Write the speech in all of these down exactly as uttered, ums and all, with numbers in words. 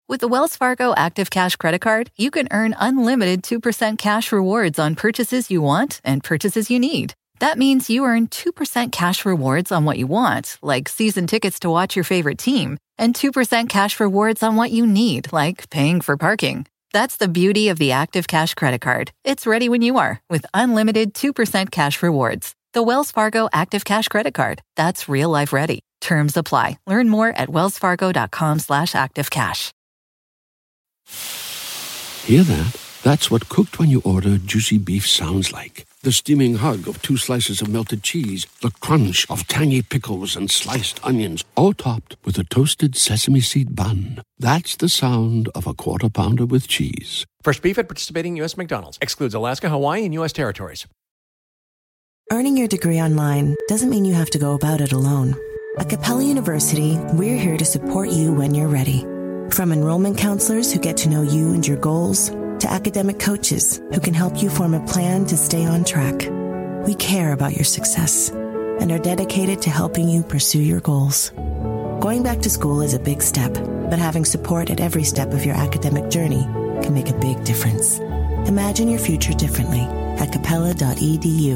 With the Wells Fargo Active Cash Credit Card, you can earn unlimited two percent cash rewards on purchases you want and purchases you need. That means you earn two percent cash rewards on what you want, like season tickets to watch your favorite team, and two percent cash rewards on what you need, like paying for parking. That's the beauty of the Active Cash Credit Card. It's ready when you are, with unlimited two percent cash rewards. The Wells Fargo Active Cash Credit Card. That's real life ready. Terms apply. Learn more at wellsfargo.com slash activecash. Hear that? That's what cooked when you order juicy beef sounds like. The steaming hug of two slices of melted cheese, the crunch of tangy pickles and sliced onions, all topped with a toasted sesame seed bun. That's the sound of a quarter pounder with cheese. Fresh beef at participating U S McDonald's. Excludes Alaska, Hawaii, and U S territories. Earning your degree online doesn't mean you have to go about it alone. At Capella University, we're here to support you when you're ready. From enrollment counselors who get to know you and your goals, to academic coaches who can help you form a plan to stay on track. We care about your success and are dedicated to helping you pursue your goals. Going back to school is a big step, but having support at every step of your academic journey can make a big difference. Imagine your future differently at capella dot e d u.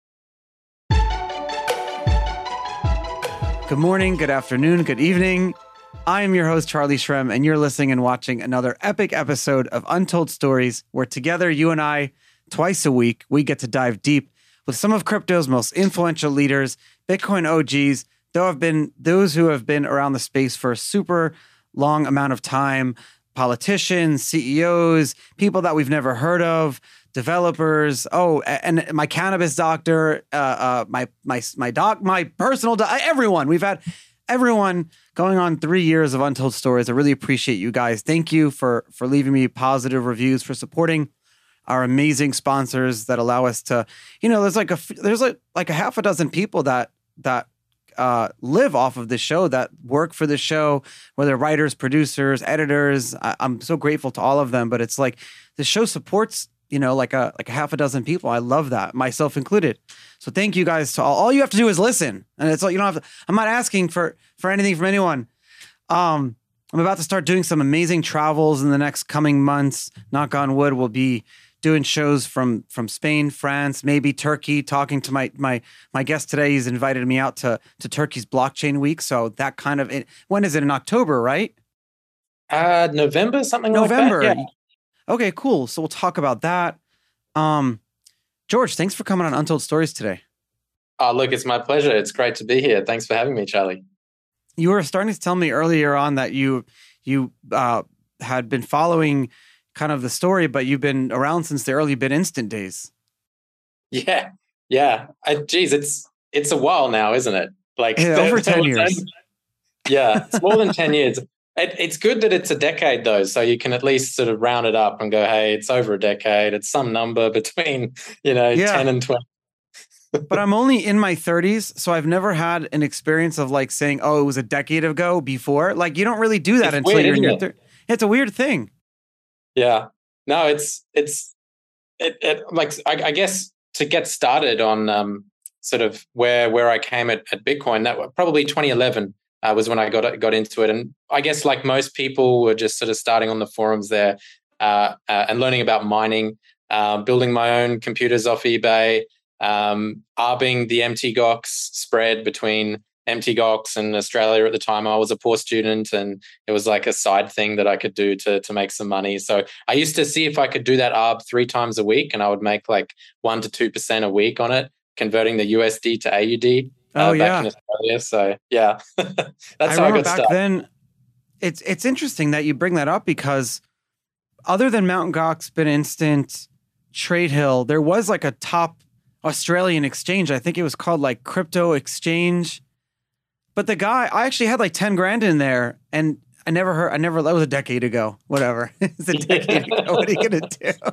Good morning, good afternoon, good evening. I am your host, Charlie Shrem, and you're listening and watching another epic episode of Untold Stories, where together, you and I, twice a week, we get to dive deep with some of crypto's most influential leaders, Bitcoin O Gs, though have been those who have been around the space for a super long amount of time, politicians, C E Os, people that we've never heard of, developers. Oh, and my cannabis doctor, uh, uh, my my my doc, my personal doc, everyone. We've had everyone going on three years of Untold Stories. I really appreciate you guys. Thank you for for leaving me positive reviews, for supporting our amazing sponsors that allow us to, you know, there's like a there's like like a half a dozen people that that uh, live off of this show, that work for the show, whether writers, producers, editors. I, I'm so grateful to all of them. But it's like the show supports, you know, like a like a half a dozen people. I love that, myself included. So thank you guys to all. All you have to do is listen, and it's all you don't have to. I'm not asking for for anything from anyone. Um, I'm about to start doing some amazing travels in the next coming months. Knock on wood, we'll be doing shows from from Spain, France, maybe Turkey. Talking to my my my guest today, he's invited me out to to Turkey's blockchain week. So that kind of when is it? In October, right? Uh, November, something November. like that. Yeah. Okay, cool. So we'll talk about that. Um, George, thanks for coming on Untold Stories today. Oh, look, it's my pleasure. It's great to be here. Thanks for having me, Charlie. You were starting to tell me earlier on that you you uh, had been following kind of the story, but you've been around since the early BitInstant days. Yeah, yeah. I, geez, it's it's a while now, isn't it? Like yeah, over ten years. Yeah, it's more than ten years. It, it's good that it's a decade, though, so you can at least sort of round it up and go, hey, it's over a decade. It's some number between, you know, yeah. ten and twenty. But I'm only in my thirties, so I've never had an experience of like saying, oh, it was a decade ago before. Like, you don't really do that it's until weird, you're in your it? thirties. It's a weird thing. Yeah. No, it's, it's, it, it like, I, I guess to get started on um, sort of where where I came at, at Bitcoin, that was probably twenty eleven. Uh, was when I got got into it, and I guess like most people were just sort of starting on the forums there uh, uh, and learning about mining, uh, building my own computers off eBay, um, arbing the M T G O X spread between M T G O X and Australia at the time. I was a poor student, and it was like a side thing that I could do to to make some money. So I used to see if I could do that arb three times a week, and I would make like one to two percent a week on it, converting the U S D to A U D. Oh uh, yeah, back in Australia. So yeah, that's I how I remember got back started. then. It's it's interesting that you bring that up, because other than Mt. Gox, BitInstant, TradeHill, there was like a top Australian exchange. I think it was called like Crypto Exchange. But the guy, I actually had like ten grand in there, and I never heard. I never. That was a decade ago. Whatever. It's a decade ago. What are you gonna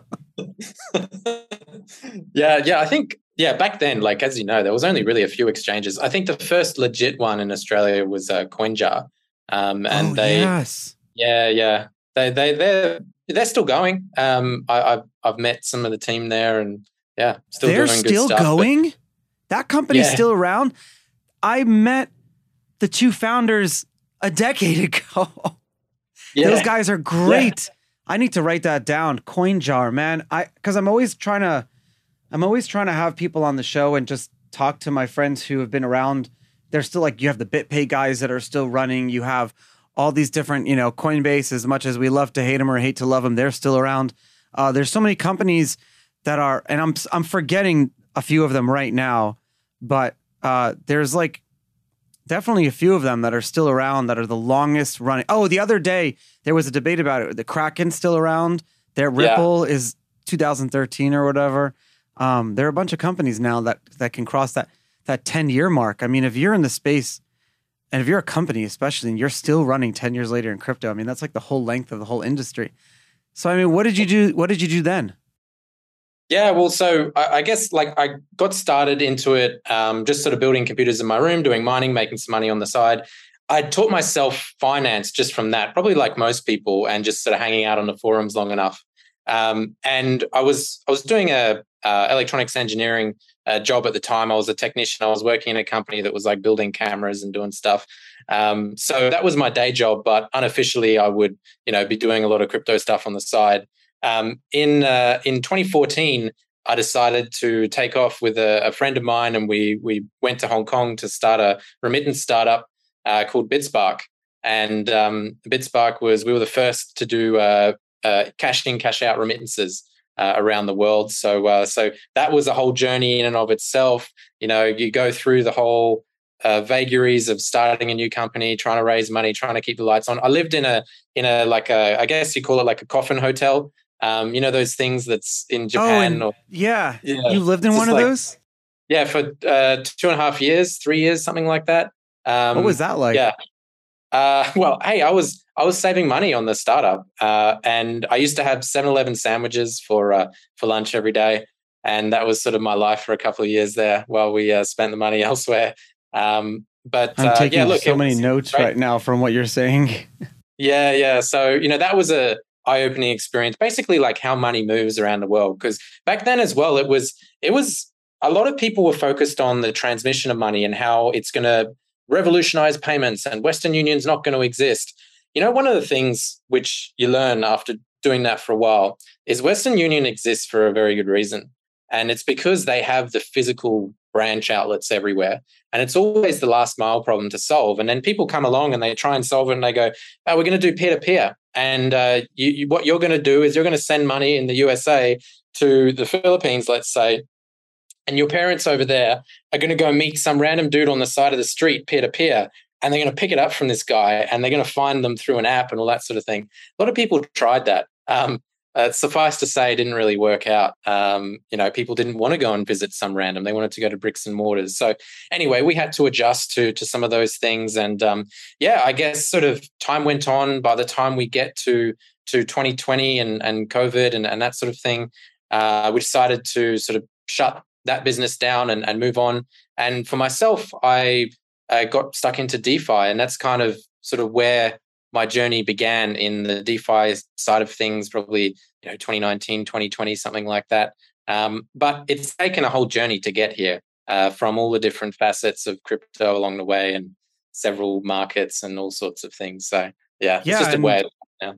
do? yeah, yeah. I think. Yeah, back then, like, as you know, there was only really a few exchanges. I think the first legit one in Australia was uh, CoinJar. Um, and oh, they, yes. Yeah, yeah. They, they, they're, they're still going. Um, I, I've, I've met some of the team there, and yeah, still they're doing good still stuff. going? But, that company's yeah. still around? I met the two founders a decade ago. Yeah. Those guys are great. Yeah. I need to write that down. CoinJar, man. I because I'm always trying to, I'm always trying to have people on the show and just talk to my friends who have been around. They're still like, you have the BitPay guys that are still running. You have all these different, you know, Coinbase, as much as we love to hate them or hate to love them, they're still around. Uh, there's so many companies that are, and I'm I'm forgetting a few of them right now, but uh, there's like definitely a few of them that are still around that are the longest running. Oh, the other day there was a debate about it. The Kraken's still around. Their Ripple yeah. is two thousand thirteen or whatever. Um, there are a bunch of companies now that that can cross that that ten year mark. I mean, if you're in the space, and if you're a company, especially, and you're still running ten years later in crypto, I mean, that's like the whole length of the whole industry. So, I mean, what did you do? What did you do then? Yeah, well, so I, I guess like I got started into it, um, just sort of building computers in my room, doing mining, making some money on the side. I taught myself finance just from that, probably like most people, and just sort of hanging out on the forums long enough. Um, and I was I was doing a uh, electronics engineering uh, job at the time. I was a technician. I was working in a company that was like building cameras and doing stuff. Um, so that was my day job, but unofficially, I would you know be doing a lot of crypto stuff on the side. Um, in uh, in twenty fourteen, I decided to take off with a, a friend of mine, and we we went to Hong Kong to start a remittance startup uh, called BitSpark. And um, BitSpark was we were the first to do uh, uh, cash in, cash out remittances uh, around the world. So uh, so that was a whole journey in and of itself. You know, you go through the whole uh, vagaries of starting a new company, trying to raise money, trying to keep the lights on. I lived in a in a like a I guess you call it like a coffin hotel. Um, you know, those things that's in Japan. Oh, or, yeah. yeah. You lived in one of like, those? Yeah, for uh, two and a half years, three years, something like that. Um, what was that like? Yeah. Uh, well, hey, I was I was saving money on the startup, uh, and I used to have seven eleven sandwiches for uh, for lunch every day, and that was sort of my life for a couple of years there while we uh, spent the money elsewhere. Um, but I'm uh, taking yeah, look, so many notes great. right now from what you're saying. yeah, yeah. So you know that was a eye-opening experience, basically like how money moves around the world. Because back then as well, it was it was a lot of people were focused on the transmission of money and how it's going to revolutionize payments and Western Union's not going to exist. You know, one of the things which you learn after doing that for a while is Western Union exists for a very good reason. And it's because they have the physical branch outlets everywhere. And it's always the last mile problem to solve. And then people come along and they try and solve it and they go, oh, we're going to do peer-to-peer. And uh, you, you, what you're going to do is you're going to send money in the U S A to the Philippines, let's say, and your parents over there are going to go meet some random dude on the side of the street peer-to-peer, and they're going to pick it up from this guy, and they're going to find them through an app and all that sort of thing. A lot of people tried that. Um, uh, suffice to say, it didn't really work out. Um, you know, people didn't want to go and visit some random. They wanted to go to bricks and mortars. So anyway, we had to adjust to to some of those things. And um, yeah, I guess sort of time went on. By the time we get to to twenty twenty and, and COVID and, and that sort of thing, uh, we decided to sort of shut that business down and, and move on. And for myself, I, I got stuck into DeFi, and that's kind of sort of where my journey began in the DeFi side of things, probably, you know, twenty nineteen, twenty twenty, something like that. Um, but it's taken a whole journey to get here uh, from all the different facets of crypto along the way and several markets and all sorts of things. So yeah, yeah it's just a way. Yeah.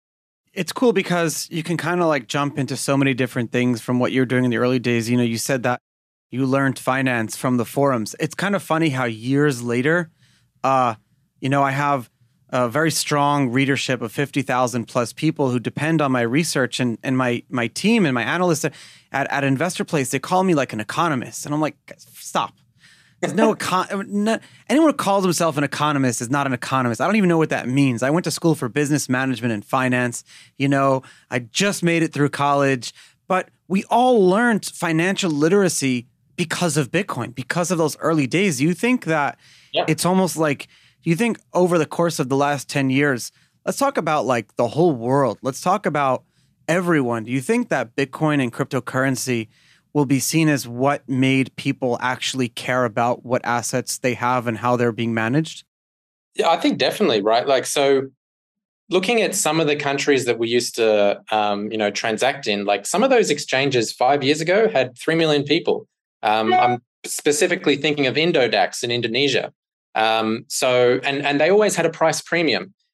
It's cool because you can kind of like jump into so many different things from what you're doing in the early days. You know, you said that you learned finance from the forums. It's kind of funny how years later, uh, you know, I have a very strong readership of fifty thousand plus people who depend on my research, and, and my my team and my analysts at, at Investor Place, they call me like an economist. And I'm like, stop. There's no, econ- no anyone who calls himself an economist is not an economist. I don't even know what that means. I went to school for business management and finance. You know, I just made it through college, but we all learned financial literacy because of Bitcoin, because of those early days. You think that yeah. it's almost like, do you think over the course of the last ten years, let's talk about like the whole world. Let's talk about everyone. Do you think that Bitcoin and cryptocurrency will be seen as what made people actually care about what assets they have and how they're being managed? Yeah, I think definitely, right? Like, so looking at some of the countries that we used to, um, you know, transact in, like some of those exchanges five years ago had three million people. Um, I'm specifically thinking of Indodax in Indonesia. Um, so, and, and they always had a price premium.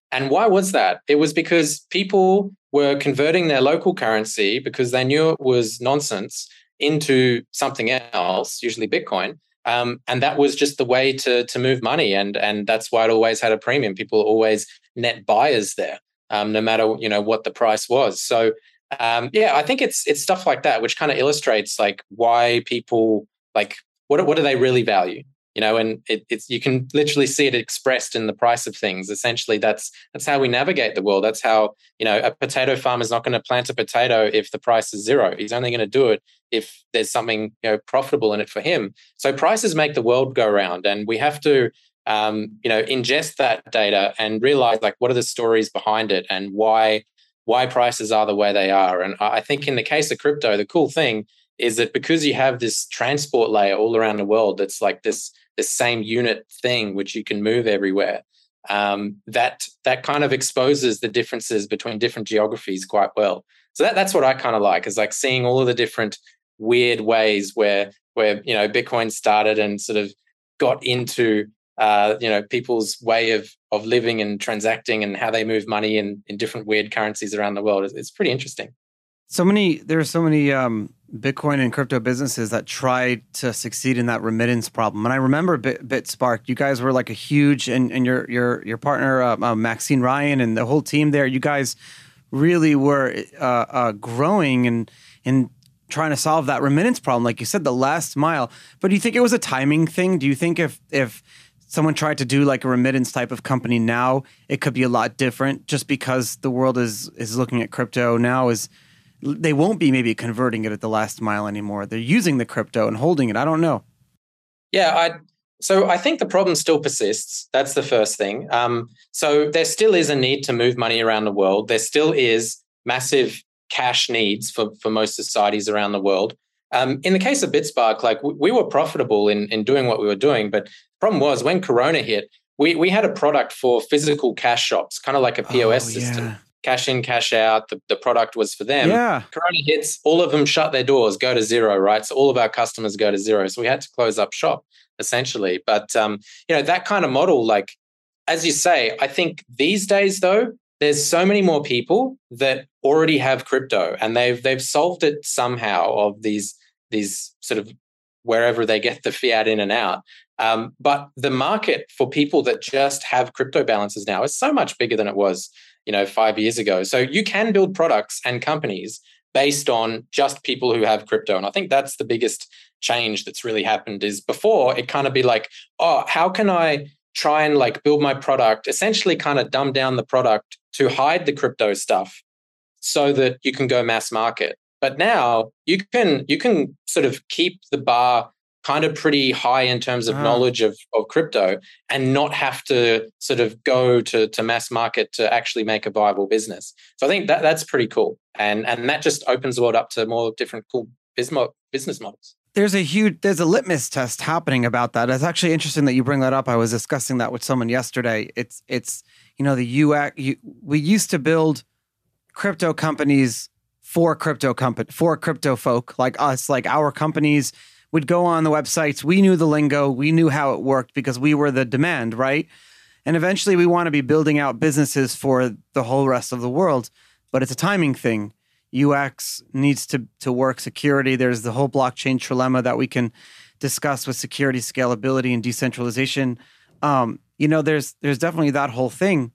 And why was that? It was because people were converting their local currency because they knew it was nonsense into something else, usually Bitcoin. Um, and that was just the way to to move money. And, and that's why it always had a premium. People were always net buyers there, um, no matter, you know, what the price was. So, um, yeah, I think it's it's stuff like that, which kind of illustrates like why people like, what, what do they really value? You know, and it, it's you can literally see it expressed in the price of things. Essentially, that's that's how we navigate the world. That's how, you know, a potato farmer is not going to plant a potato if the price is zero. He's only going to do it if there's something, you know, profitable in it for him. So prices make the world go round, and we have to, um, you know, ingest that data and realize like what are the stories behind it and why why prices are the way they are. And I think in the case of crypto, the cool thing is that because you have this transport layer all around the world, that's like this the same unit thing which you can move everywhere, um, that that kind of exposes the differences between different geographies quite well. So that, that's what I kind of like, is like seeing all of the different weird ways where where you know Bitcoin started and sort of got into uh, you know people's way of of living and transacting and how they move money in in different weird currencies around the world. It's, it's pretty interesting. So many, there are so many um, Bitcoin and crypto businesses that tried to succeed in that remittance problem. And I remember Bit, BitSpark, you guys were like a huge, and, and your your your partner, uh, uh, Maxine Ryan, and the whole team there, you guys really were uh, uh, growing and, and trying to solve that remittance problem. Like you said, the last mile. But do you think it was a timing thing? Do you think if if someone tried to do like a remittance type of company now, it could be a lot different just because the world is is looking at crypto now is... They won't be maybe converting it at the last mile anymore. They're using the crypto and holding it. I don't know. Yeah, I so I think the problem still persists. That's the first thing. Um, so there still is a need to move money around the world. There still is massive cash needs for, for most societies around the world. Um, in the case of BitSpark, like we, we were profitable in, in doing what we were doing, but the problem was when Corona hit, we we had a product for physical cash shops, kind of like a P O S oh, system. Yeah. Cash in, cash out. The, the product was for them. Yeah. Corona hits, all of them shut their doors, go to zero, right? So all of our customers go to zero. So we had to close up shop, essentially. But, um, you know, that kind of model, like, as you say, I think these days, though, there's so many more people that already have crypto and they've they've solved it somehow of these, these sort of wherever they get the fiat in and out. Um, but the market for people that just have crypto balances now is so much bigger than it was, you know, five years ago. So you can build products and companies based on just people who have crypto. And I think that's the biggest change that's really happened is before it kind of be like, oh, how can I try and like build my product, essentially kind of dumb down the product to hide the crypto stuff so that you can go mass market. But now you can you can sort of keep the bar kind of pretty high in terms of uh-huh. knowledge of, of crypto and not have to sort of go to, to mass market to actually make a viable business. So I think that that's pretty cool. And and that just opens the world up to more different cool business models. There's a huge, there's a litmus test happening about that. It's actually interesting that you bring that up. I was discussing that with someone yesterday. It's, it's you know, the U X, you, we used to build crypto companies for crypto company, for crypto folk like us, like our companies would go on the websites. We knew the lingo. We knew how it worked because we were the demand, right? And eventually we want to be building out businesses for the whole rest of the world, but it's a timing thing. U X needs to, to work security. There's the whole blockchain trilemma that we can discuss with security, scalability, and decentralization. Um, you know, there's there's definitely that whole thing.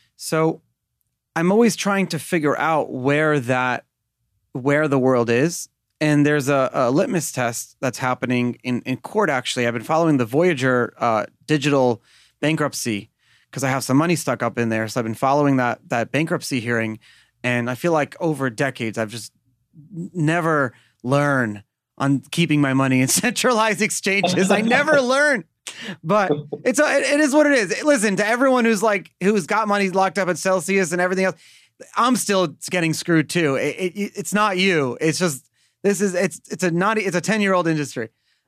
So I'm always trying to figure out where that, where the world is. And there's a, a litmus test that's happening in, in court, actually. I've been following the Voyager uh, digital bankruptcy because I have some money stuck up in there. So I've been following that that bankruptcy hearing. And I feel like over decades, I've just never learned on keeping my money in centralized exchanges. I never learn. But it's a, it is what it is. Listen, to everyone who's like, who's got money locked up at Celsius and everything else, I'm still getting screwed too. It, it, it's not you. It's just, This is it's it's a naughty it's a ten year old industry,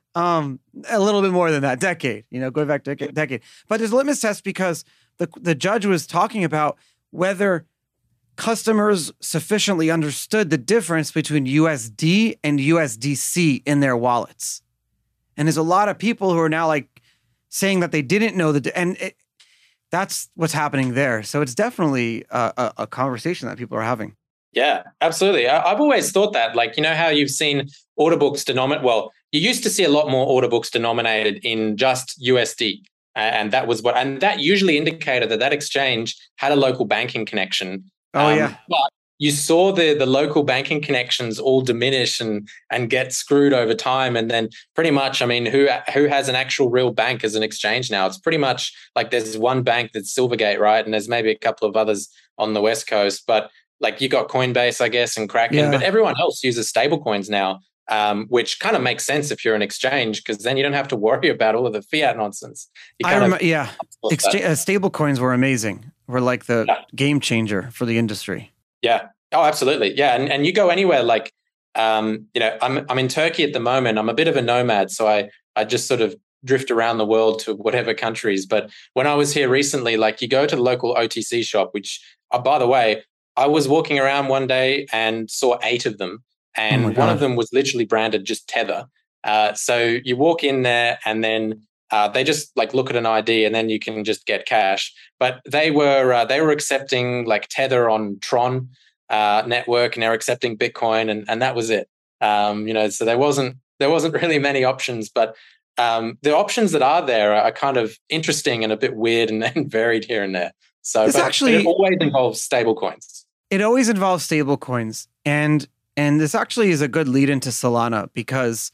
um a little bit more than that decade you know going back to a decade. But there's a litmus test because the the judge was talking about whether customers sufficiently understood the difference between U S D and U S D C in their wallets, and there's a lot of people who are now like saying that they didn't know the and it, that's what's happening there. So it's definitely a, a, a conversation that people are having. Yeah, absolutely. I, I've always thought that, like, you know how you've seen order books denominate, well, you used to see a lot more order books denominated in just U S D. And that was what, and that usually indicated that that exchange had a local banking connection. Oh, um, yeah. But you saw the the local banking connections all diminish and and get screwed over time. And then pretty much, I mean, who who has an actual real bank as an exchange now? It's pretty much like there's one bank that's Silvergate, right? And there's maybe a couple of others on the West Coast. But like you got Coinbase, I guess, and Kraken. Yeah. But everyone else uses stablecoins now, um, which kind of makes sense if you're an exchange, because then you don't have to worry about all of the fiat nonsense. You I kind remember, of- yeah. Excha- uh, stable coins were amazing. Were like the Yeah. game changer for the industry. Yeah. Oh, absolutely. Yeah. And and you go anywhere, like, um, you know, I'm I'm in Turkey at the moment. I'm a bit of a nomad, so I I just sort of drift around the world to whatever countries. But when I was here recently, like you go to the local O T C shop, which, uh, by the way, I was walking around one day and saw eight of them, and Oh my one God. of them was literally branded just Tether. Uh, so you walk in there and then uh, they just like look at an I D and then you can just get cash. But they were uh, they were accepting like Tether on Tron uh, network, and they were accepting Bitcoin, and and that was it. Um, you know, so there wasn't there wasn't really many options, but um, the options that are there are kind of interesting and a bit weird and, and varied here and there. So This but actually- it always involves stable coins. It always involves stable coins. And and this actually is a good lead into Solana, because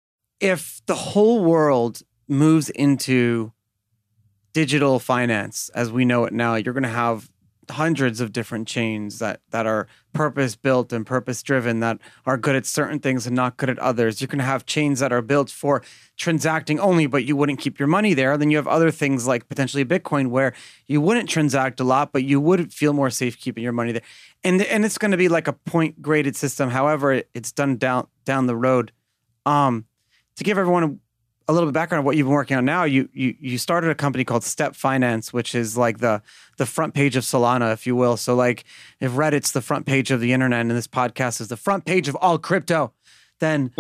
if the whole world moves into digital finance as we know it now, you're going to have hundreds of different chains that that are purpose built and purpose driven, that are good at certain things and not good at others. You're going to have chains that are built for transacting only, but you wouldn't keep your money there. Then you have other things like potentially Bitcoin, where you wouldn't transact a lot, but you would feel more safe keeping your money there. And and it's going to be like a point graded system. However, it, it's done down down the road. Um, to give everyone a, a little bit of background of what you've been working on now, you you you started a company called Step Finance, which is like the the front page of Solana, if you will. So like if Reddit's the front page of the internet and this podcast is the front page of all crypto, then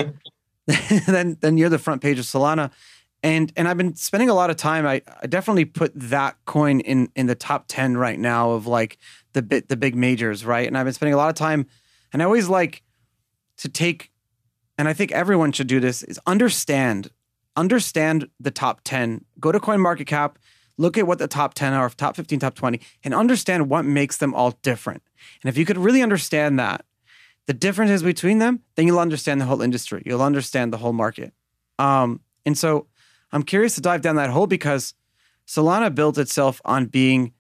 then then you're the front page of Solana. And and I've been spending a lot of time. I, I definitely put that coin in in the top ten right now of like the bit the big majors, right? And I've been spending a lot of time, and I always like to take, and I think everyone should do this, is understand understand the top ten. Go to CoinMarketCap, look at what the top ten are, top fifteen, top twenty, and understand what makes them all different. And if you could really understand that, the differences between them, then you'll understand the whole industry. You'll understand the whole market. Um, and so I'm curious to dive down that hole, because Solana built itself on being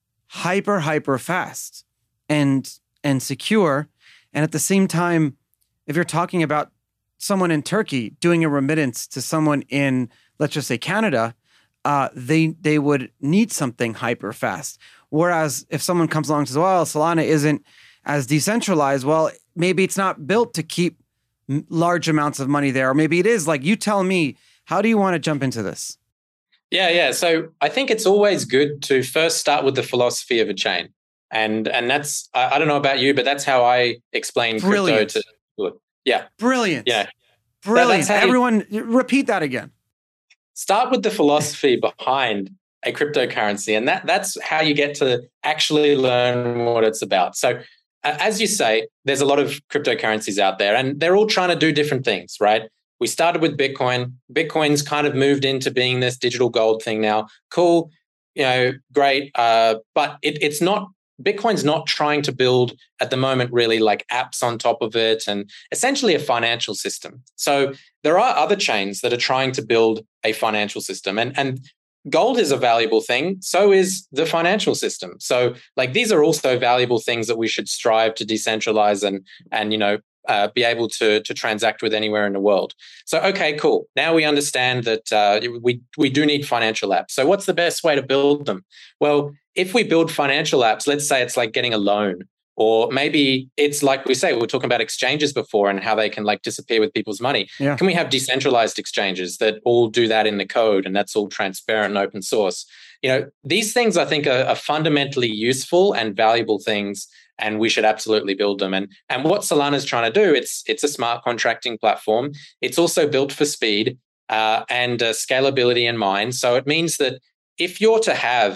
hyper, hyper fast and and secure. And at the same time, if you're talking about someone in Turkey doing a remittance to someone in, let's just say, Canada, uh, they they would need something hyper fast. Whereas if someone comes along and says, well, Solana isn't as decentralized, well, maybe it's not built to keep m- large amounts of money there. Or maybe it is. Like, you tell me, how do you want to jump into this? Yeah, yeah. So I think it's always good to first start with the philosophy of a chain. And and that's, I, I don't know about you, but that's how I explain Brilliant. crypto to, yeah, Brilliant. yeah. Brilliant. That's how you- Everyone, repeat that again. Start with the philosophy behind a cryptocurrency. And that that's how you get to actually learn what it's about. So uh, as you say, there's a lot of cryptocurrencies out there, and they're all trying to do different things, right? We started with Bitcoin. Bitcoin's kind of moved into being this digital gold thing now. Cool, you know, great. Uh, but it, it's not, Bitcoin's not trying to build at the moment really like apps on top of it and essentially a financial system. So there are other chains that are trying to build a financial system. And, and gold is a valuable thing. So is the financial system. So like these are also valuable things that we should strive to decentralize and, and you know, Uh, be able to to transact with anywhere in the world. So, okay, cool. Now we understand that uh, we we do need financial apps. So what's the best way to build them? Well, if we build financial apps, let's say it's like getting a loan, or maybe it's like we say, we were talking about exchanges before and how they can like disappear with people's money. Yeah. Can we have decentralized exchanges that all do that in the code, and that's all transparent and open source? You know, these things I think are, are fundamentally useful and valuable things, and we should absolutely build them. And and what Solana is trying to do, it's it's a smart contracting platform. It's also built for speed uh, and uh, scalability in mind. So it means that if you're to have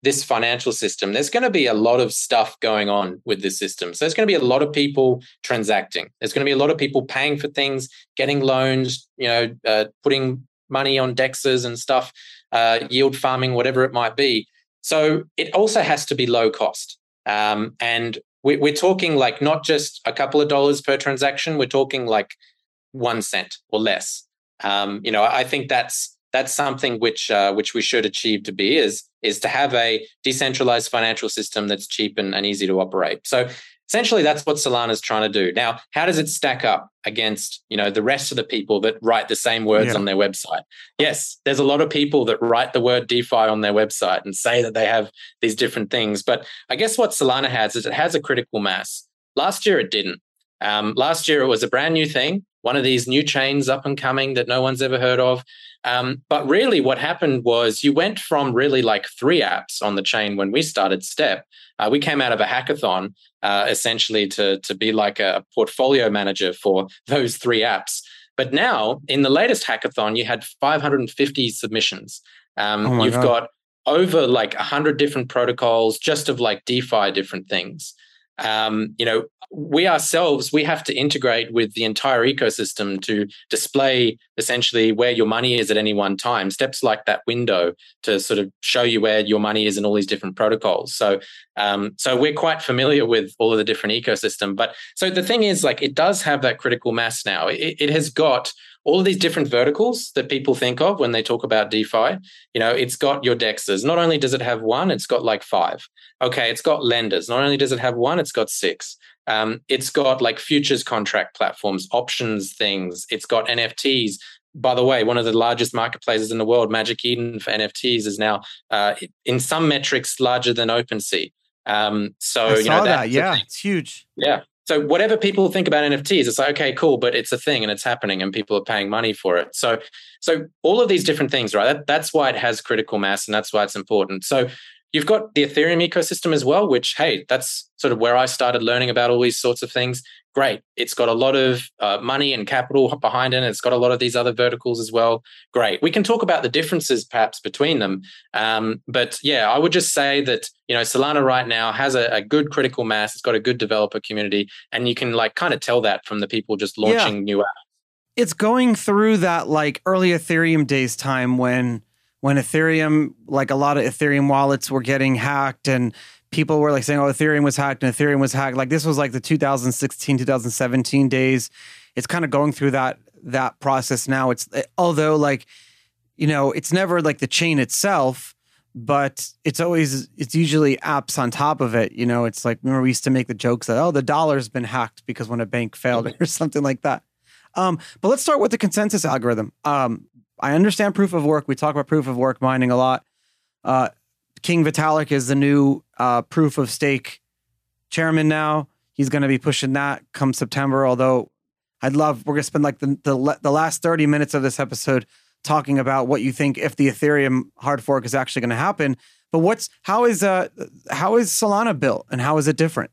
this financial system, there's going to be a lot of stuff going on with this system. So there's going to be a lot of people transacting. There's going to be a lot of people paying for things, getting loans, you know, uh, putting money on dexes and stuff, uh, yield farming, whatever it might be. So it also has to be low cost. Um, and we, we're talking like not just a couple of dollars per transaction. We're talking like one cent or less. Um, you know, I think that's that's something which uh, which we should achieve to be is is to have a decentralized financial system that's cheap and, and easy to operate. So essentially, that's what Solana is trying to do. Now, how does it stack up against, you know, the rest of the people that write the same words yeah. on their website? Yes, there's a lot of people that write the word DeFi on their website and say that they have these different things. But I guess what Solana has is it has a critical mass. Last year, it didn't. Um, last year, it was a brand new thing, one of these new chains up and coming that no one's ever heard of. Um, but really what happened was you went from really like three apps on the chain when we started Step. Uh, we came out of a hackathon uh, essentially to, to be like a portfolio manager for those three apps. But now in the latest hackathon, you had five hundred fifty submissions. Um, oh you've God. got over like one hundred different protocols just of like DeFi different things. Um, you know, we ourselves, we have to integrate with the entire ecosystem to display essentially where your money is at any one time. Steps like that window to sort of show you where your money is in all these different protocols. So, um, so we're quite familiar with all of the different ecosystem. But so the thing is, like, it does have that critical mass now. It, it has got all of these different verticals that people think of when they talk about DeFi. You know, it's got your dexes. Not only does it have one, it's got like five. Okay, it's got lenders. Not only does it have one, it's got six. Um, it's got like futures contract platforms, options things. It's got N F Ts. By the way, one of the largest marketplaces in the world, Magic Eden for N F Ts, is now uh, in some metrics larger than OpenSea. Um, so I you saw know that. Yeah, it's huge. Yeah. So whatever people think about N F Ts, it's like, okay, cool, but it's a thing and it's happening and people are paying money for it. So, so all of these different things, right? That, that's why it has critical mass and that's why it's important. So you've got the Ethereum ecosystem as well, which, hey, that's sort of where I started learning about all these sorts of things. Great. It's got a lot of uh, money and capital behind it. And it's got a lot of these other verticals as well. Great. We can talk about the differences perhaps between them. Um, but yeah, I would just say that, you know, Solana right now has a, a good critical mass. It's got a good developer community. And you can like kind of tell that from the people just launching yeah. new apps. It's going through that like early Ethereum days time when when Ethereum, like a lot of Ethereum wallets were getting hacked and people were like saying, oh, Ethereum was hacked and Ethereum was hacked. Like this was like the two thousand sixteen, two thousand seventeen days. It's kind of going through that that process now. It's although like, you know, it's never like the chain itself, but it's always, it's usually apps on top of it. You know, it's like, remember we used to make the jokes that, oh, the dollar's been hacked because when a bank failed or something like that. Um, but let's start with the consensus algorithm. Um, I understand proof of work. We talk about proof of work mining a lot. Uh, King Vitalik is the new uh, proof of stake chairman now. He's going to be pushing that come September. Although I'd love, we're going to spend like the, the the last thirty minutes of this episode talking about what you think if the Ethereum hard fork is actually going to happen. But what's how is uh how is Solana built and how is it different?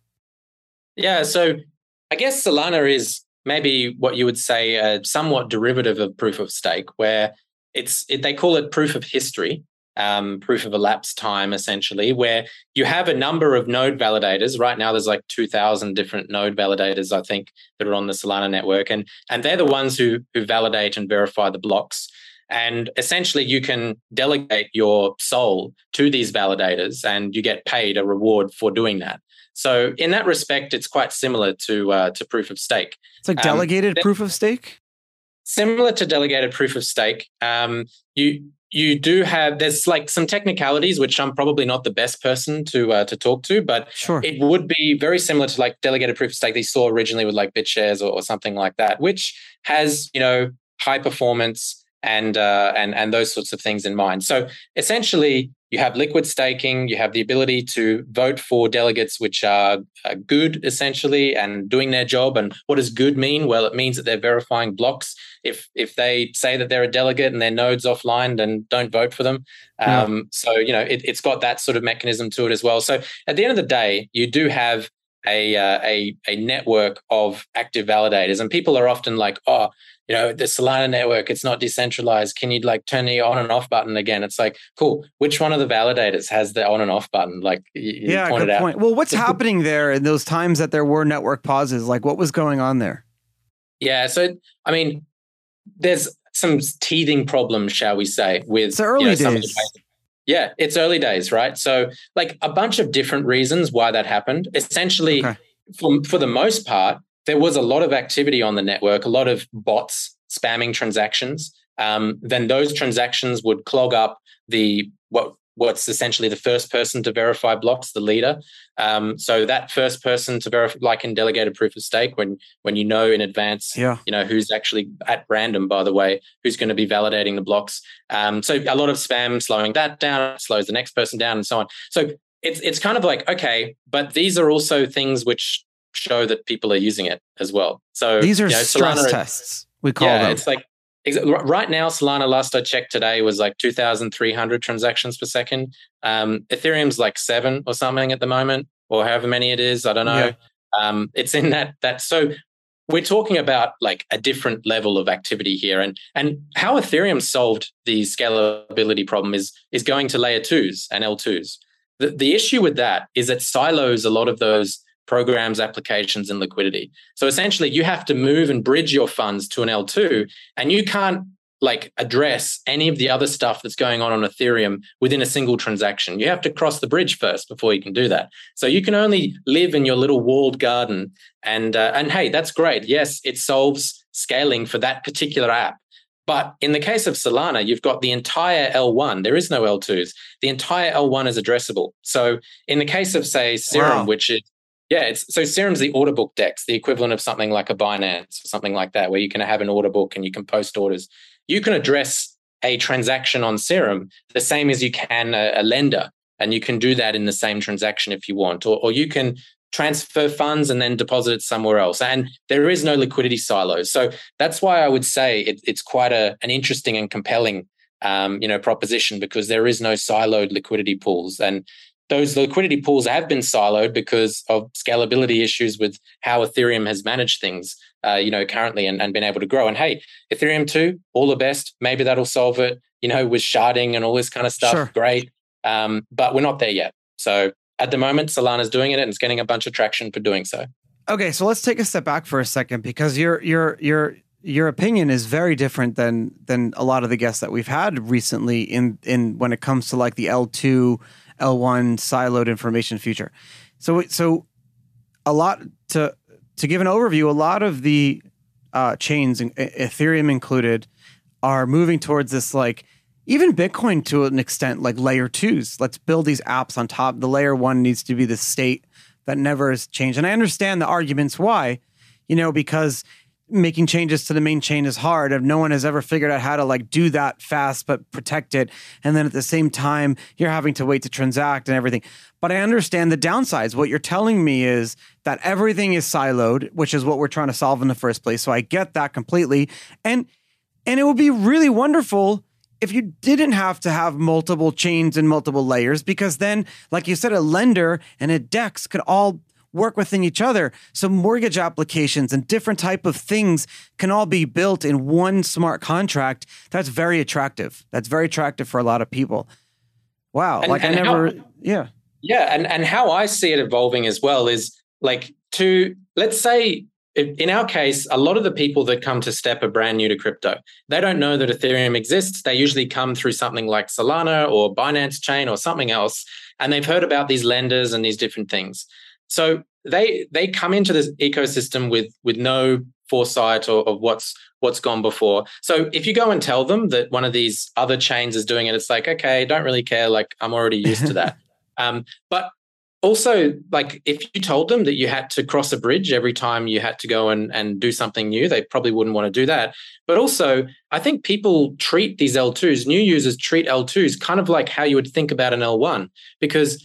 Yeah, so I guess Solana is maybe what you would say a somewhat derivative of proof of stake, where it's it, they call it proof of history. Um, proof of elapsed time, essentially, where you have a number of node validators. Right now, there's like two thousand different node validators, I think, that are on the Solana network. And, and they're the ones who, who validate and verify the blocks. And essentially, you can delegate your soul to these validators and you get paid a reward for doing that. So in that respect, it's quite similar to uh, to proof of stake. It's like delegated um, proof of stake? Similar to delegated proof of stake. Um, you... You do have, there's like some technicalities, which I'm probably not the best person to uh, to talk to, but sure. It would be very similar to like delegated proof of stake that you saw originally with like BitShares or, or something like that, which has, you know, high performance and uh, and and those sorts of things in mind. So essentially, you have liquid staking, you have the ability to vote for delegates which are uh, good, essentially, and doing their job. And what does good mean? Well, it means that they're verifying blocks. If if they say that they're a delegate and their node's offline, then don't vote for them. Um, yeah. So, you know, it, it's got that sort of mechanism to it as well. So at the end of the day, you do have a, uh, a a network of active validators. And people are often like, oh, you know, the Solana network, it's not decentralized. Can you like turn the on and off button again? It's like, cool. Which one of the validators has the on and off button? Like, you, yeah, you pointed good out. point. Well, what's happening there in those times that there were network pauses? Like, what was going on there? Yeah, so I mean, there's some teething problems, shall we say, with it's early you know, some days. Of the, yeah, it's early days, right? So, like a bunch of different reasons why that happened. Essentially, Okay. for, for the most part, there was a lot of activity on the network, a lot of bots spamming transactions. Um, then those transactions would clog up the what what's essentially the first person to verify blocks, the leader. Um, so that first person to verify, like in delegated proof of stake, when when you know in advance, Yeah. you know who's actually at random, by the way, who's going to be validating the blocks. Um, so a lot of spam slowing that down, slows the next person down, and so on. So it's it's kind of like, okay, but these are also things which show that people are using it as well. So These are you know, stress Solana, tests, we call yeah, them. it's like right now, Solana, last I checked today, was like two thousand three hundred transactions per second. Um, Ethereum's like seven or something at the moment, or however many it is. I don't know. Yeah. Um, it's in that that. So we're talking about like a different level of activity here, and and how Ethereum solved the scalability problem is is going to layer twos and L twos. The the issue with that is it silos a lot of those programs, applications, and liquidity. So essentially, you have to move and bridge your funds to an L two, and you can't like address any of the other stuff that's going on on Ethereum within a single transaction. You have to cross the bridge first before you can do that. So you can only live in your little walled garden. And uh, and hey, that's great. Yes, it solves scaling for that particular app. But in the case of Solana, you've got the entire L one. There is no L twos. The entire L one is addressable. So in the case of, say, Serum, Wow. which is Yeah, it's so Serum's the order book DEX, the equivalent of something like a Binance or something like that, where you can have an order book and you can post orders. You can address a transaction on Serum the same as you can a, a lender, and you can do that in the same transaction if you want, or, or you can transfer funds and then deposit it somewhere else. And there is no liquidity silos. So that's why I would say it, it's quite a, an interesting and compelling um, you know, proposition, because there is no siloed liquidity pools. And those liquidity pools have been siloed because of scalability issues with how Ethereum has managed things, uh, you know, currently and, and been able to grow. And hey, Ethereum two, all the best. Maybe that'll solve it, you know, with sharding and all this kind of stuff. Sure. Great. Um, but we're not there yet. So at the moment, Solana's doing it and it's getting a bunch of traction for doing so. Okay, so let's take a step back for a second, because your your your your opinion is very different than than a lot of the guests that we've had recently in in when it comes to like the L two, L one siloed information future. So so a lot to to give an overview, a lot of the uh, chains, Ethereum included, are moving towards this, like even Bitcoin to an extent, like layer twos. Let's build these apps on top. The layer one needs to be the state that never has changed. And I understand the arguments why, you know, because making changes to the main chain is hard, and no one has ever figured out how to like do that fast but protect it. And then at the same time, you're having to wait to transact and everything. But I understand the downsides. What you're telling me is that everything is siloed, which is what we're trying to solve in the first place. So I get that completely. And and it would be really wonderful if you didn't have to have multiple chains and multiple layers, because then, like you said, a lender and a DEX could all work within each other. So mortgage applications and different type of things can all be built in one smart contract. That's very attractive. That's very attractive for a lot of people. Wow. And, like and I never, how, yeah. Yeah. And, and how I see it evolving as well is like to, let's say, in our case, a lot of the people that come to Step are brand new to crypto. They don't know that Ethereum exists. They usually come through something like Solana or Binance Chain or something else, and they've heard about these lenders and these different things. So they they come into this ecosystem with with no foresight or of what's what's gone before. So if you go and tell them that one of these other chains is doing it, it's like, okay, don't really care. Like I'm already used to that. Um, but Also, like if you told them that you had to cross a bridge every time you had to go and, and do something new, they probably wouldn't want to do that. But also, I think people treat these L twos, new users treat L twos kind of like how you would think about an L one, because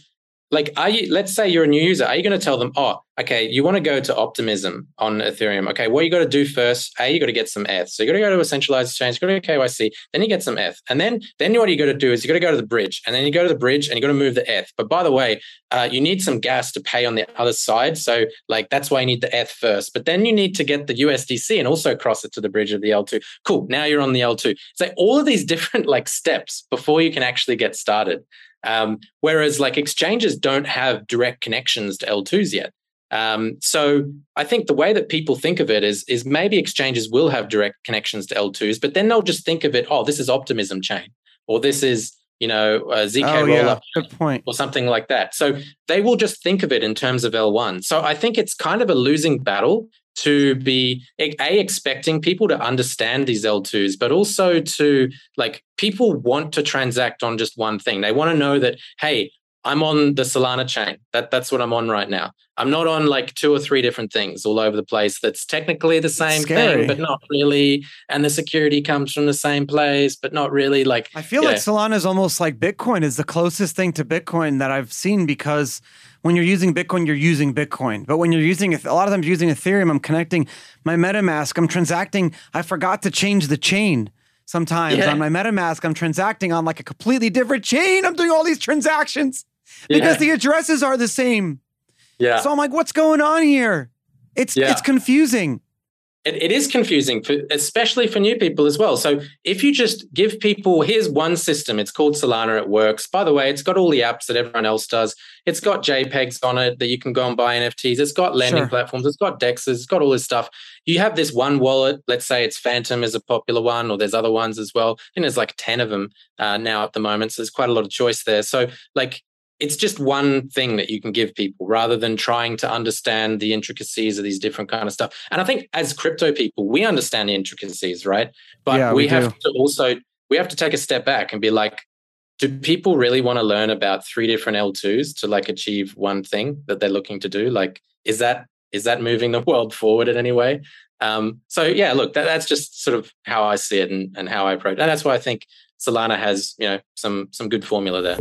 like, are you, let's say you're a new user, are you going to tell them, oh, okay, you want to go to Optimism on Ethereum. Okay, what you got to do first, A, you got to get some E T H. So you got to go to a centralized exchange, you got to go to K Y C, then you get some E T H. And then, then what you got to do is you got to go to the bridge, and then you go to the bridge and you got to move the E T H. But by the way, uh, you need some gas to pay on the other side. So like, that's why you need the E T H first. But then you need to get the U S D C and also cross it to the bridge of the L two. Cool, now you're on the L two. So all of these different like steps before you can actually get started. Um, whereas like exchanges don't have direct connections to L twos yet. Um, so I think the way that people think of it is, is maybe exchanges will have direct connections to L twos, but then they'll just think of it, oh, this is Optimism chain, or this is, you know, a Z K oh, rollup, yeah. Good point, or something like that. So they will just think of it in terms of L one. So I think it's kind of a losing battle to be a expecting people to understand these L twos, but also to like people want to transact on just one thing. They want to know that, hey, I'm on the Solana chain. That that's what I'm on right now. I'm not on like two or three different things all over the place. That's technically the same thing, but not really. And the security comes from the same place, but not really. Like I feel yeah. like Solana is almost like Bitcoin is the closest thing to Bitcoin that I've seen, because when you're using Bitcoin, you're using Bitcoin. But when you're using, a lot of times using Ethereum, I'm connecting my MetaMask, I'm transacting. I forgot to change the chain. Sometimes yeah. on my MetaMask, I'm transacting on like a completely different chain. I'm doing all these transactions because yeah. the addresses are the same. Yeah. So I'm like, what's going on here? It's yeah. it's confusing. It, it is confusing, for, especially for new people as well. So if you just give people, here's one system, it's called Solana, it works. By the way, it's got all the apps that everyone else does. It's got JPEGs on it that you can go and buy N F Ts. It's got lending sure. platforms. It's got DEXs. It's got all this stuff. You have this one wallet. Let's say it's Phantom is a popular one, or there's other ones as well. I think there's like ten of them uh, now at the moment. So there's quite a lot of choice there. So like, it's just one thing that you can give people rather than trying to understand the intricacies of these different kind of stuff. And I think as crypto people, we understand the intricacies, right? But yeah, we, we have to also, we have to take a step back and be like, do people really want to learn about three different L twos to like achieve one thing that they're looking to do? Like, is that, is that moving the world forward in any way? Um, so yeah, look, that, that's just sort of how I see it and, and how I approach it. And that's why I think Solana has, you know, some, some good formula there.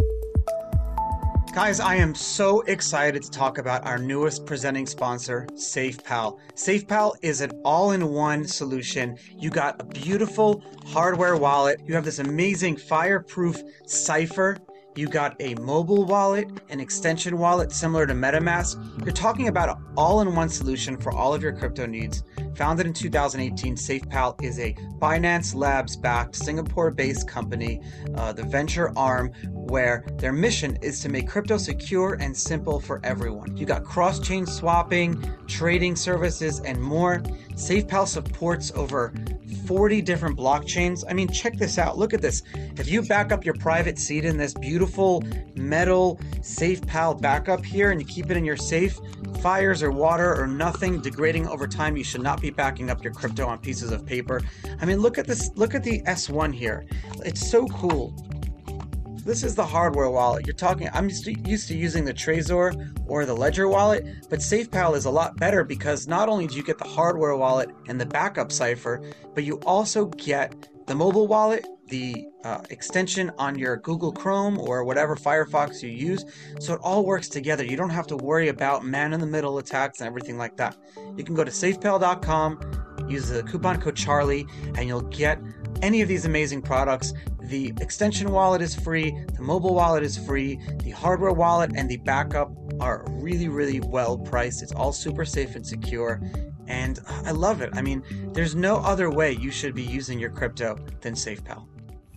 Guys, I am so excited to talk about our newest presenting sponsor, SafePal. SafePal is an all-in-one solution. You got a beautiful hardware wallet. You have this amazing fireproof cipher. You got a mobile wallet, an extension wallet similar to MetaMask. You're talking about an all-in-one solution for all of your crypto needs. Founded in two thousand eighteen, SafePal is a Binance Labs-backed Singapore-based company, uh, the venture arm, where their mission is to make crypto secure and simple for everyone. You got cross-chain swapping, trading services, and more. SafePal supports over forty different blockchains. I mean, check this out. Look at this. If you back up your private seed in this beautiful metal SafePal backup here and you keep it in your safe, fires or water or nothing degrading over time, you should not be backing up your crypto on pieces of paper. I mean, look at this. Look at the S one here. It's so cool. This is the hardware wallet. You're talking, I'm used to, used to using the Trezor or the Ledger wallet, but SafePal is a lot better because not only do you get the hardware wallet and the backup cipher, but you also get the mobile wallet, the uh, extension on your Google Chrome or whatever Firefox you use. So it all works together. You don't have to worry about man-in-the-middle attacks and everything like that. You can go to safepal dot com, use the coupon code Charlie, and you'll get any of these amazing products. The extension wallet is free, the mobile wallet is free, the hardware wallet and the backup are really, really well priced. It's all super safe and secure, and I love it. I mean, there's no other way you should be using your crypto than SafePal.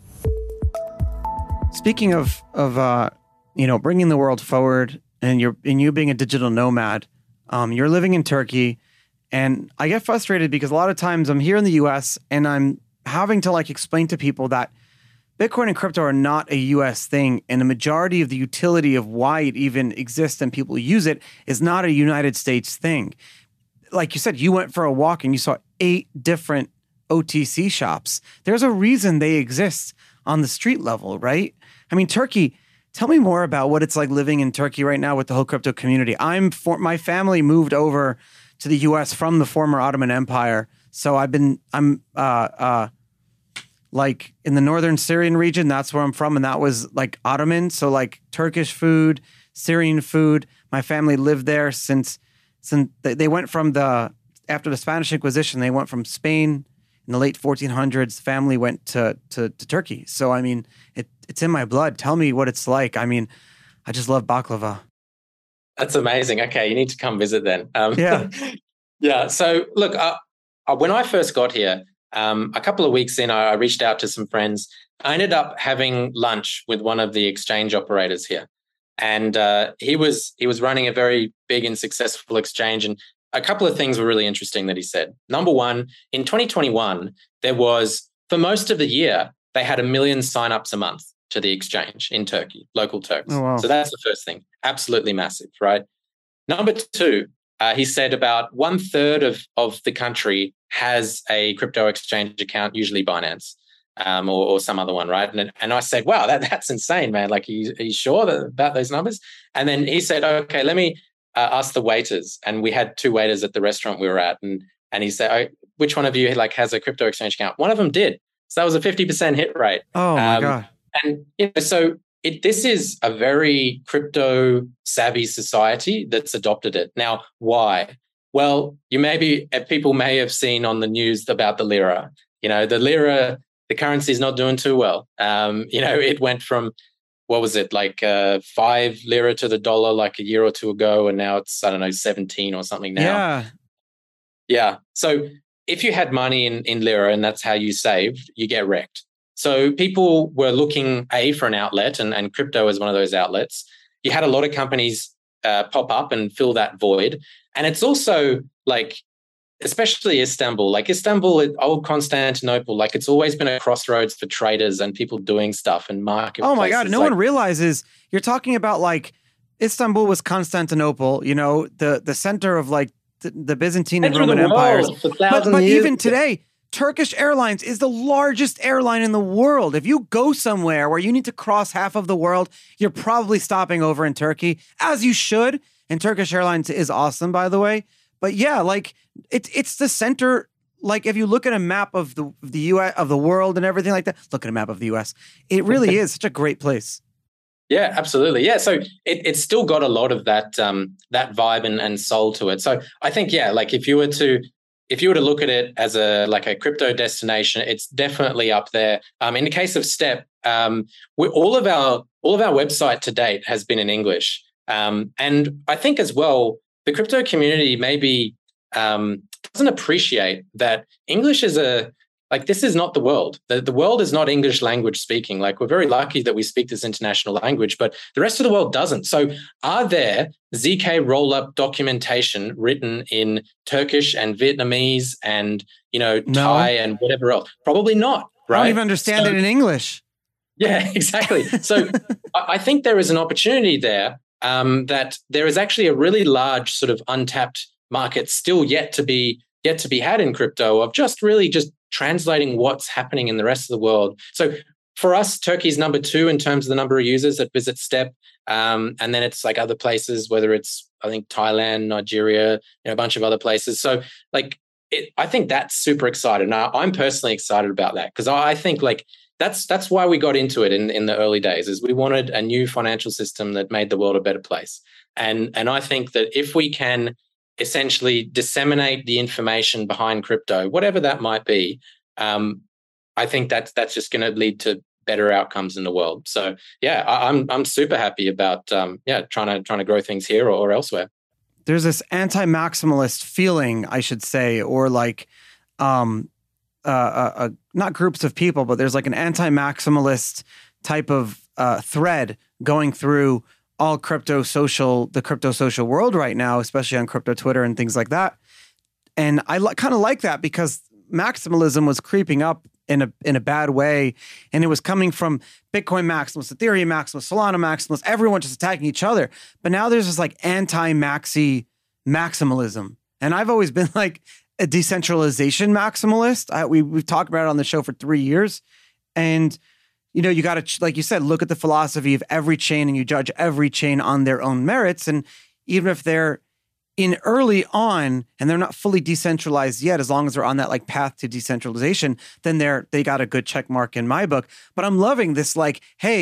Speaking of of uh, you know, bringing the world forward, and you're and you being a digital nomad, um, you're living in Turkey, and I get frustrated because a lot of times I'm here in the U S and I'm having to like explain to people that Bitcoin and crypto are not a U S thing, and the majority of the utility of why it even exists and people use it is not a United States thing. Like you said, you went for a walk and you saw eight different O T C shops. There's a reason they exist on the street level, right? I mean, Turkey, tell me more about what it's like living in Turkey right now with the whole crypto community. I'm for, my family moved over to the U S from the former Ottoman Empire. So I've been, I'm, uh, uh, like in the northern Syrian region, that's where I'm from. And that was like Ottoman. So like Turkish food, Syrian food. My family lived there since since they went from the after the Spanish Inquisition. They went from Spain in the late fourteen hundreds. Family went to to, to Turkey. So I mean, it, it's in my blood. Tell me what it's like. I mean, I just love baklava. That's amazing. Okay, you need to come visit then. Um, yeah, yeah. So look, uh, when I first got here, um, a couple of weeks in, I reached out to some friends. I ended up having lunch with one of the exchange operators here. And uh, he was he was running a very big and successful exchange. And a couple of things were really interesting that he said. Number one, in twenty twenty-one, there was, for most of the year, they had a million signups a month to the exchange in Turkey, local Turks. Oh, wow. So that's the first thing. Absolutely massive, right? Number two, uh, he said about one third of, of the country has a crypto exchange account, usually Binance. Um, or, or some other one, right? And and I said, wow, that, that's insane, man. Like, are you, are you sure that, about those numbers? And then he said, okay, let me uh, ask the waiters. And we had two waiters at the restaurant we were at. And and he said, oh, which one of you like has a crypto exchange account? One of them did. So that was a fifty percent hit rate. Oh, my um, God. And you know, so it, this is a very crypto savvy society that's adopted it. Now, why? Well, you maybe people may have seen on the news about the lira. You know, the lira, the currency is not doing too well. Um, you know, it went from, what was it, like uh, five lira to the dollar like a year or two ago, and now it's, I don't know, seventeen or something now. Yeah. Yeah. So if you had money in, in lira and that's how you saved, you get wrecked. So people were looking, A, for an outlet, and, and crypto is one of those outlets. You had a lot of companies uh, pop up and fill that void. And it's also like, especially Istanbul, like Istanbul, old Constantinople, like it's always been a crossroads for traders and people doing stuff and marketplaces. Oh my God. No like, one realizes you're talking about like Istanbul was Constantinople, you know, the, the center of like the, the Byzantine and Roman empires. But, but even today, Turkish Airlines is the largest airline in the world. If you go somewhere where you need to cross half of the world, you're probably stopping over in Turkey, as you should. And Turkish Airlines is awesome, by the way. But yeah, like it's it's the center. Like if you look at a map of the the U S of the world and everything like that, look at a map of the U S. It really is such a great place. Yeah, absolutely. Yeah, so it, it's still got a lot of that um, that vibe and, and soul to it. So I think yeah, like if you were to if you were to look at it as a like a crypto destination, it's definitely up there. Um, in the case of Step, um, we all of our all of our website to date has been in English, um, and I think as well, the crypto community maybe um, doesn't appreciate that English is a, like, this is not the world. The, the world is not English language speaking. Like, we're very lucky that we speak this international language, but the rest of the world doesn't. So are there Z K rollup documentation written in Turkish and Vietnamese and, you know, No. Thai and whatever else? Probably not, right? I don't even understand So- it in English. Yeah, exactly. So I I think there is an opportunity there um, that there is actually a really large sort of untapped market still yet to be yet to be had in crypto of just really just translating what's happening in the rest of the world. So for us, Turkey's number two in terms of the number of users that visit Step, um, and then it's like other places, whether it's I think Thailand, Nigeria, you know, a bunch of other places. So like it, I think that's super exciting. Now I'm personally excited about that because I think like. That's that's why we got into it in, in the early days, is we wanted a new financial system that made the world a better place. And, and I think that if we can essentially disseminate the information behind crypto, whatever that might be, um, I think that's that's just going to lead to better outcomes in the world. So yeah, I, I'm I'm super happy about um, yeah trying to trying to grow things here or, or elsewhere. There's this anti-maximalist feeling, I should say, or like um Uh, uh, uh, not groups of people, but there's like an anti-maximalist type of uh, thread going through all crypto social, the crypto social world right now, especially on crypto Twitter and things like that. And I li- kind of like that because maximalism was creeping up in a in a bad way, and it was coming from Bitcoin maximalists, Ethereum maximalists, Solana maximalists, everyone just attacking each other. But now there's this like anti-maxi maximalism, and I've always been like a decentralization maximalist. I, we, we've talked about it on the show for three years. And, you know, you got to, like you said, look at the philosophy of every chain and you judge every chain on their own merits. And even if they're in early on and they're not fully decentralized yet, as long as they're on that like path to decentralization, then they're, they got a good check mark in my book. But I'm loving this, like, hey,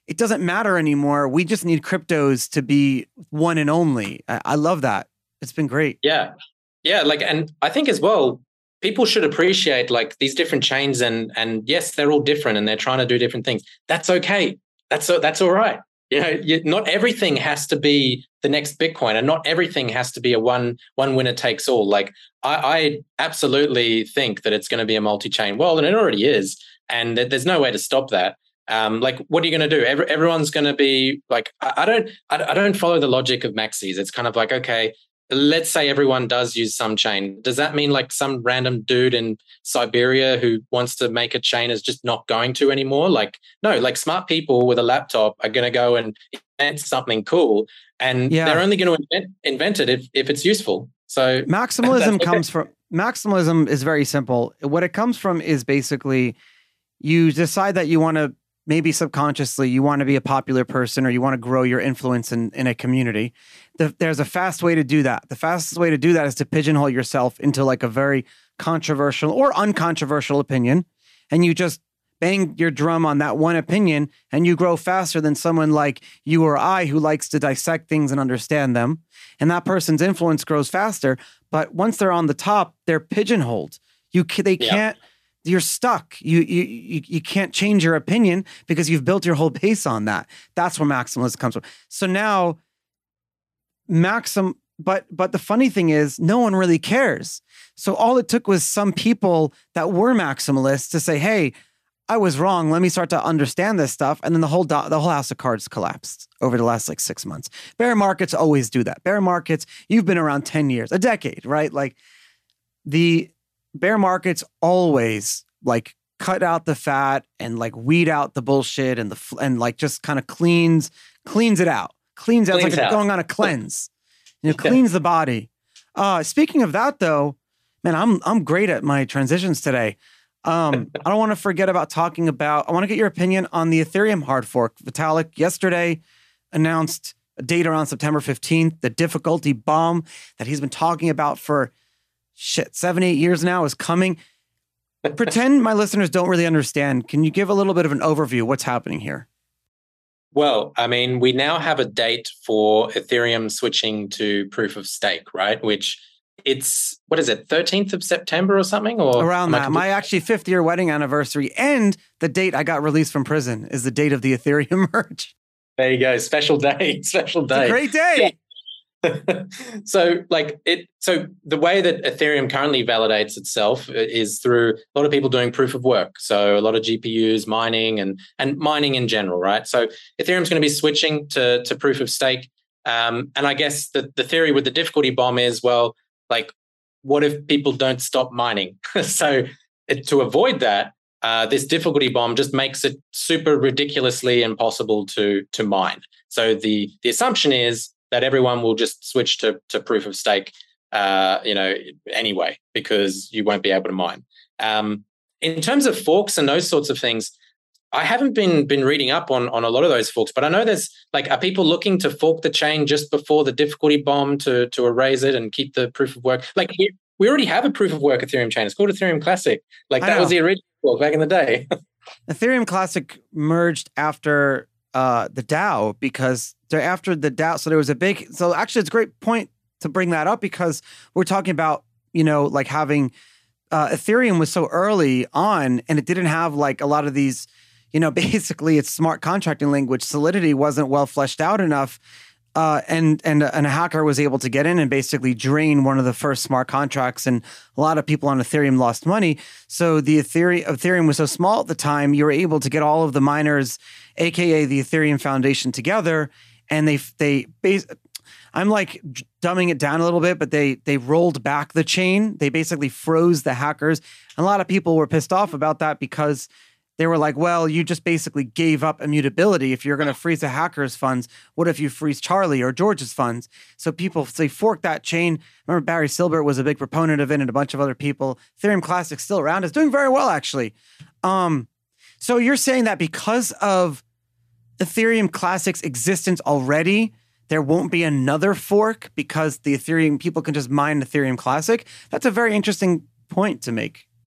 it doesn't matter anymore. We just need cryptos to be one and only. I, I love that. It's been great. Yeah. Yeah. Like, and I think as well, people should appreciate like these different chains and, and yes, they're all different and they're trying to do different things. That's okay. That's, that's all right. You know, you, not everything has to be the next Bitcoin, and not everything has to be a one one winner takes all. Like I, I absolutely think that it's going to be a multi-chain world, and it already is, and th- there's no way to stop that. Um, like, what are you going to do? Every, everyone's going to be like, I, I don't, I, I don't follow the logic of maxis. It's kind of like, okay, let's say everyone does use some chain. Does that mean like some random dude in Siberia who wants to make a chain is just not going to anymore? Like, no, like smart people with a laptop are going to go and invent something cool, and yeah. they're only going to invent, invent it if, if it's useful. So maximalism okay. comes from, maximalism is very simple. What it comes from is basically you decide that you want to, maybe subconsciously, you want to be a popular person or you want to grow your influence in, in a community. The, there's a fast way to do that. The fastest way to do that is to pigeonhole yourself into like a very controversial or uncontroversial opinion. And you just bang your drum on that one opinion and you grow faster than someone like you or I who likes to dissect things and understand them. And that person's influence grows faster. But once they're on the top, they're pigeonholed. You They yeah. can't. You're stuck. You, you you you can't change your opinion because you've built your whole base on that. That's where maximalism comes from. So now, maxim. But but the funny thing is, no one really cares. So all it took was some people that were maximalists to say, "Hey, I was wrong. Let me start to understand this stuff." And then the whole do- the whole house of cards collapsed over the last like six months. Bear markets always do that. Bear markets. You've been around ten years, a decade, right? Like the. Bear markets always like cut out the fat and like weed out the bullshit and the and like just kind of cleans cleans it out, cleans, cleans out. It's like out. Going on a cleanse, you know, cleans the body. Uh, speaking of that, though, man, I'm I'm great at my transitions today. Um, I don't want to forget about talking about. I want to get your opinion on the Ethereum hard fork. Vitalik yesterday announced a date around September fifteenth. The difficulty bomb that he's been talking about for. Shit, seven, eight years now is coming. Pretend my listeners don't really understand. Can you give a little bit of an overview? What's happening here? Well, I mean, we now have a date for Ethereum switching to proof of stake, right? Which it's, what is it, thirteenth of September or something? Or around that. My actually fifth year wedding anniversary and the date I got released from prison is the date of the Ethereum merge. There you go. Special day. Special day. It's a great day. Yeah. so like it so the way that Ethereum currently validates itself is through a lot of people doing proof of work, so a lot of G P Us mining and and mining in general, right? So Ethereum's going to be switching to to proof of stake, um, and I guess the, the theory with the difficulty bomb is, well, like what if people don't stop mining? so it, to avoid that, uh, this difficulty bomb just makes it super ridiculously impossible to to mine. So the the assumption is that everyone will just switch to, to proof of stake, uh, you know, anyway, because you won't be able to mine. Um, in terms of forks and those sorts of things, I haven't been been reading up on, on a lot of those forks, but I know there's like, are people looking to fork the chain just before the difficulty bomb to to erase it and keep the proof of work? Like we, we already have a proof of work Ethereum chain. It's called Ethereum Classic. Like that was the original fork back in the day. Ethereum Classic merged after uh, the DAO because after the DAO, so there was a big, so actually it's a great point to bring that up because we're talking about, you know, like having uh, Ethereum was so early on and it didn't have like a lot of these, you know, basically its smart contracting language, Solidity wasn't well fleshed out enough. Uh, and and and a hacker was able to get in and basically drain one of the first smart contracts, and a lot of people on Ethereum lost money. So the Ethereum Ethereum was so small at the time, you were able to get all of the miners, aka the Ethereum Foundation, together, and they they base. I'm like dumbing it down a little bit, but they they rolled back the chain. They basically froze the hackers, and a lot of people were pissed off about that because they were like, well, you just basically gave up immutability. If you're going to freeze the hackers' funds, what if you freeze Charlie or George's funds? So people, they forked that chain. I remember Barry Silbert was a big proponent of it and a bunch of other people. Ethereum Classic's still around. It's doing very well, actually. Um, so you're saying that because of Ethereum Classic's existence already, there won't be another fork because the Ethereum people can just mine Ethereum Classic? That's a very interesting point to make.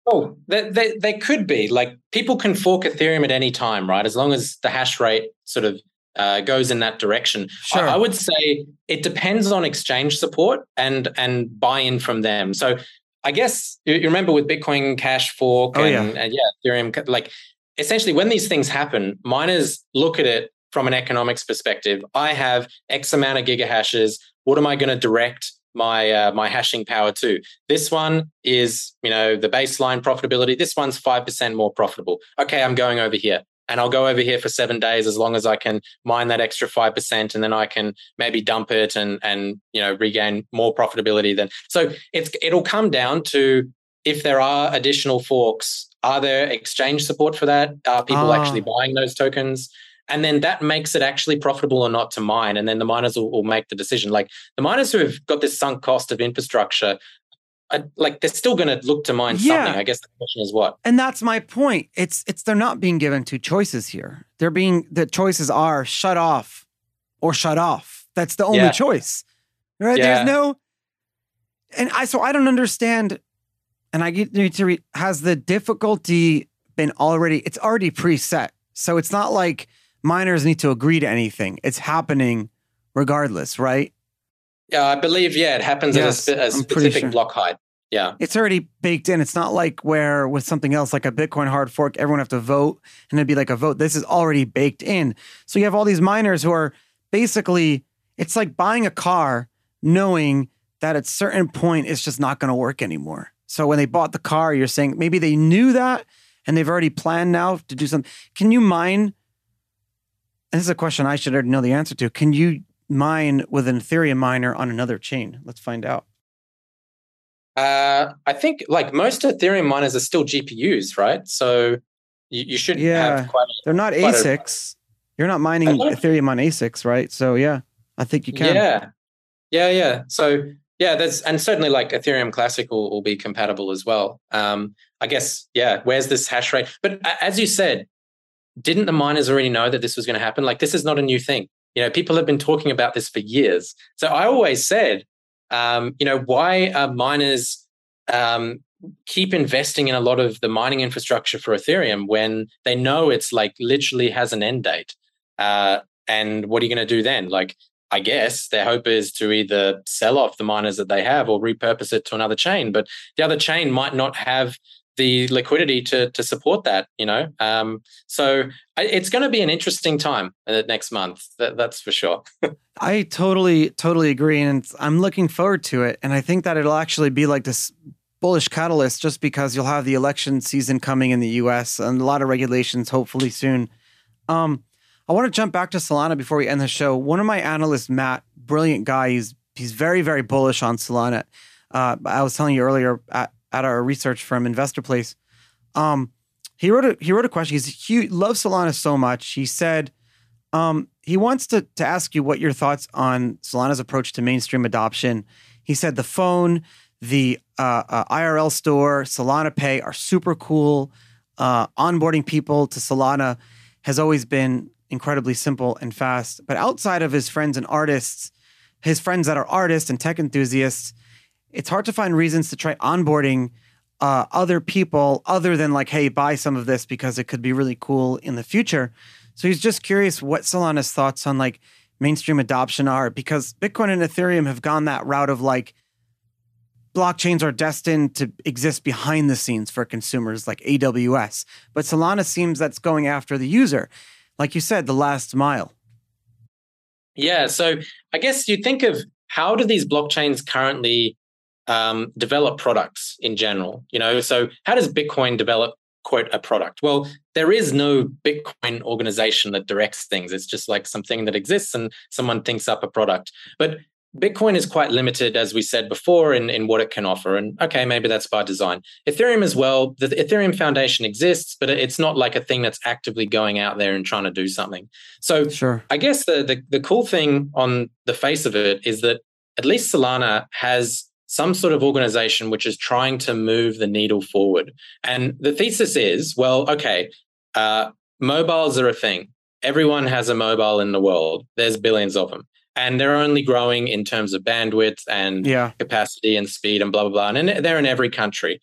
Oh, they, they, they could be. Like, people can fork Ethereum at any time, right? As long as the hash rate sort of uh, goes in that direction. Sure. I, I would say it depends on exchange support and and buy-in from them. So I guess you, you remember with Bitcoin Cash fork oh, and, yeah. and yeah, Ethereum, like essentially when these things happen, miners look at it from an economics perspective. I have X amount of gigahashes. What am I going to direct my uh, my hashing power to? This one is, you know, the baseline profitability. This one's five percent more profitable. Okay, I'm going over here. And I'll go over here for seven days as long as I can mine that extra five percent, and then I can maybe dump it and and you know regain more profitability. Then so it's it'll come down to if there are additional forks. Are there exchange support for that? Are people Ah. actually buying those tokens? And then that makes it actually profitable or not to mine. And then the miners will, will make the decision. Like the miners who have got this sunk cost of infrastructure, I, like they're still going to look to mine Yeah. something. I guess the question is what? And that's my point. It's it's they're not being given two choices here. They're being the choices are shut off or shut off. That's the only Yeah. choice. Right? Yeah. There's no and I so I don't understand. And I get need to read has the difficulty been already it's already preset. So it's not like miners need to agree to anything. It's happening regardless, right? Yeah, I believe, yeah, it happens Yes, at a, spe- a I'm pretty specific sure. block height. Yeah. It's already baked in. It's not like where with something else like a Bitcoin hard fork, everyone have to vote and it'd be like a vote. This is already baked in. So you have all these miners who are basically, it's like buying a car knowing that at a certain point it's just not going to work anymore. So when they bought the car, you're saying maybe they knew that and they've already planned now to do something. Can you mine? And this is a question I should already know the answer to. Can you mine with an Ethereum miner on another chain? Let's find out. Uh, I think like most Ethereum miners are still G P Us, right? So you, you should Yeah. have quite a, They're not quite a- A SICs. You're not mining I don't- Ethereum on A SICs, right? So yeah, I think you can. Yeah. Yeah, yeah. So yeah, that's and certainly like Ethereum Classic will, will be compatible as well. Um, I guess, yeah, where's this hash rate? But a- as you said, didn't the miners already know that this was going to happen? Like this is not a new thing. You know, people have been talking about this for years. So I always said, um, you know, why are miners um, keep investing in a lot of the mining infrastructure for Ethereum when they know it's like literally has an end date? Uh, and what are you going to do then? Like, I guess their hope is to either sell off the miners that they have or repurpose it to another chain, but the other chain might not have the liquidity to to support that, you know. Um, so I, it's going to be an interesting time uh, next month. That, that's for sure. I totally, totally agree. And it's- I'm looking forward to it. And I think that it'll actually be like this bullish catalyst just because you'll have the election season coming in the U S and a lot of regulations hopefully soon. Um, I want to jump back to Solana before we end the show. One of my analysts, Matt, brilliant guy. He's he's very, very bullish on Solana. Uh, I was telling you earlier at, at our research firm, Investor Place. Um, he wrote a he wrote a question. He's he loves Solana so much. He said um, he wants to to ask you what your thoughts on Solana's approach to mainstream adoption. He said the phone, the uh, uh, I R L store, Solana Pay are super cool. Uh, onboarding people to Solana has always been incredibly simple and fast. But outside of his friends and artists, his friends that are artists and tech enthusiasts, it's hard to find reasons to try onboarding uh, other people other than like, hey, buy some of this because it could be really cool in the future. So he's just curious what Solana's thoughts on like mainstream adoption are, because Bitcoin and Ethereum have gone that route of like blockchains are destined to exist behind the scenes for consumers like A W S. But Solana seems that's going after the user. Like you said, the last mile. Yeah. So I guess you think of how do these blockchains currently um, develop products in general? You know, so how does Bitcoin develop, quote, a product? Well, there is no Bitcoin organization that directs things. It's just like something that exists and someone thinks up a product. But Bitcoin is quite limited, as we said before, in, in what it can offer. And okay, maybe that's by design. Ethereum as well, the Ethereum Foundation exists, but it's not like a thing that's actively going out there and trying to do something. So Sure. I guess the, the the cool thing on the face of it is that at least Solana has some sort of organization which is trying to move the needle forward. And the thesis is, well, okay, uh, mobiles are a thing. Everyone has a mobile in the world. There's billions of them. And they're only growing in terms of bandwidth and Yeah. capacity and speed and blah, blah, blah. And they're in every country.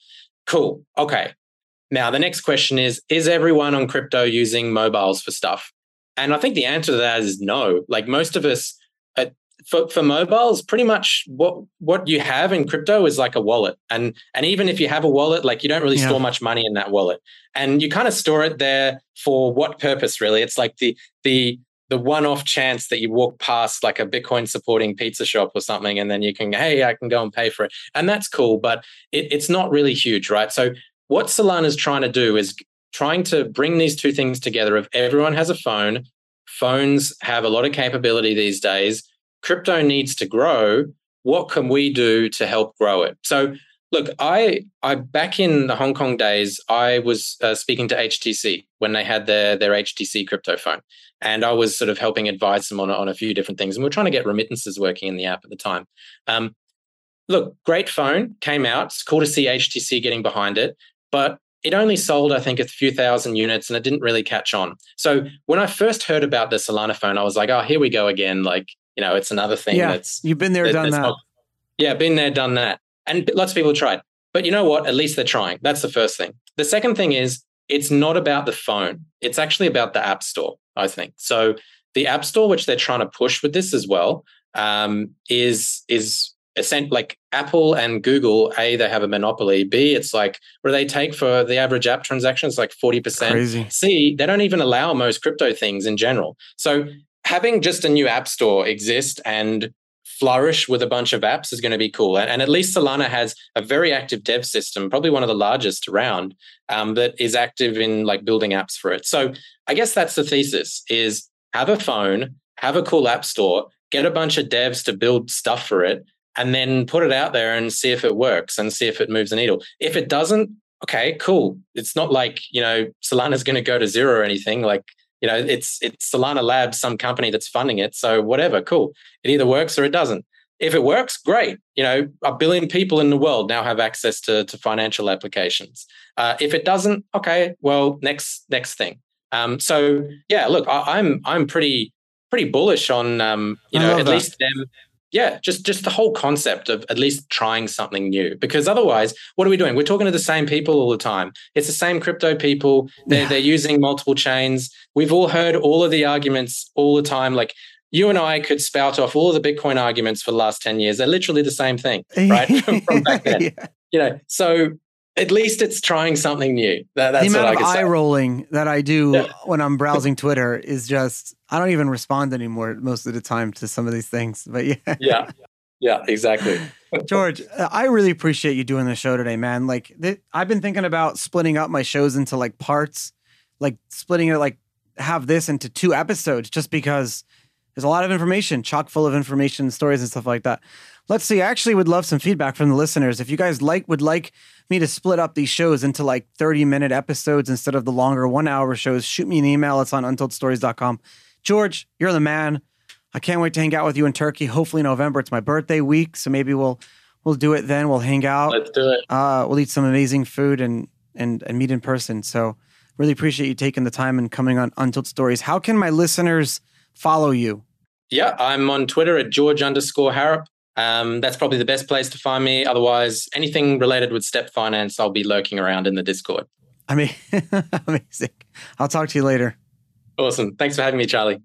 Cool. Okay. Now, the next question is, is everyone on crypto using mobiles for stuff? And I think the answer to that is no. Like most of us, uh, for, for mobiles, pretty much what what you have in crypto is like a wallet. And and even if you have a wallet, like you don't really yeah. store much money in that wallet. And you kind of store it there for what purpose, really? It's like the the the one-off chance that you walk past like a Bitcoin supporting pizza shop or something, and then you can, hey, I can go and pay for it. And that's cool, but it, it's not really huge, right? So what Solana's trying to do is trying to bring these two things together. If everyone has a phone, phones have a lot of capability these days, crypto needs to grow. What can we do to help grow it? So look, I, I back in the Hong Kong days, I was uh, speaking to H T C when they had their, their H T C crypto phone. And I was sort of helping advise them on, on a few different things. And we were trying to get remittances working in the app at the time. Um, look, great phone, came out. It's cool to see H T C getting behind it. But it only sold, I think, a few thousand units, and it didn't really catch on. So when I first heard about the Solana phone, I was like, oh, here we go again. Like, you know, it's another thing yeah, that's... You've been there, that, done that. Not, yeah, been there, done that. And lots of people tried. But you know what? At least they're trying. That's the first thing. The second thing is it's not about the phone. It's actually about the App Store, I think. So the App Store, which they're trying to push with this as well, um, is is... like Apple and Google, A, they have a monopoly. B, it's like, what do they take for the average app transaction? It's like forty percent. Crazy. C, they don't even allow most crypto things in general. So having just a new app store exist and flourish with a bunch of apps is going to be cool. And, and at least Solana has a very active dev system, probably one of the largest around, um, that is active in like building apps for it. So I guess that's the thesis, is have a phone, have a cool app store, get a bunch of devs to build stuff for it, and then put it out there and see if it works and see if it moves the needle. If it doesn't, okay, cool. It's not like, you know, Solana's going to go to zero or anything. Like, you know, it's it's Solana Labs, some company that's funding it. So whatever, cool. It either works or it doesn't. If it works, great. You know, a billion people in the world now have access to, to financial applications. Uh, if it doesn't, okay, well, next next thing. Um, so yeah, look, I, I'm I'm pretty pretty bullish on um, you know, at that. least them. Yeah, just just the whole concept of at least trying something new. Because otherwise, what are we doing? We're talking to the same people all the time. It's the same crypto people. They're, yeah. they're using multiple chains. We've all heard all of the arguments all the time. Like you and I could spout off all of the Bitcoin arguments for the last ten years. They're literally the same thing, right? from, from back then. Yeah. You know, so at least it's trying something new. That, that's the amount what I of say. eye rolling that I do yeah. when I'm browsing Twitter is just, I don't even respond anymore most of the time to some of these things. But yeah. Yeah. Yeah, exactly. George, I really appreciate you doing the show today, man. Like th- I've been thinking about splitting up my shows into like parts, like splitting it, like have this into two episodes, just because there's a lot of information, chock full of information, stories and stuff like that. Let's see. I actually would love some feedback from the listeners. If you guys like would like me to split up these shows into like thirty minute episodes instead of the longer one hour shows, shoot me an email. It's on untold stories dot com. George, you're the man. I can't wait to hang out with you in Turkey. Hopefully November. It's my birthday week, so maybe we'll we'll do it then. We'll hang out. Let's do it. Uh, we'll eat some amazing food and and and meet in person. So really appreciate you taking the time and coming on Untold Stories. How can my listeners follow you? Yeah, I'm on Twitter at George underscore Harrop. Um, that's probably the best place to find me. Otherwise, anything related with Step Finance, I'll be lurking around in the Discord. I mean, amazing. I'll talk to you later. Awesome. Thanks for having me, Charlie.